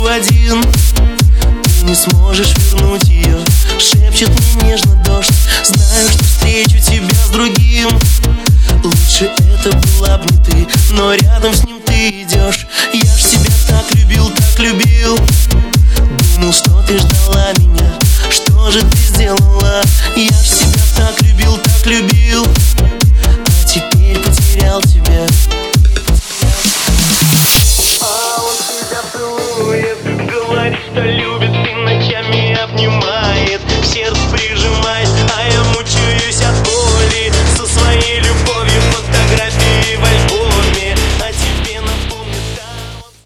один. Ты не сможешь вернуть ее, шепчет мне нежно дождь. Знаю, что встречу тебя с другим. Лучше это была бы не ты, но рядом с ним ты идешь. Я ж тебя так любил, так любил. Думал, что ты ждала меня. Что же ты сделала? Я ж тебя так любил, так любил.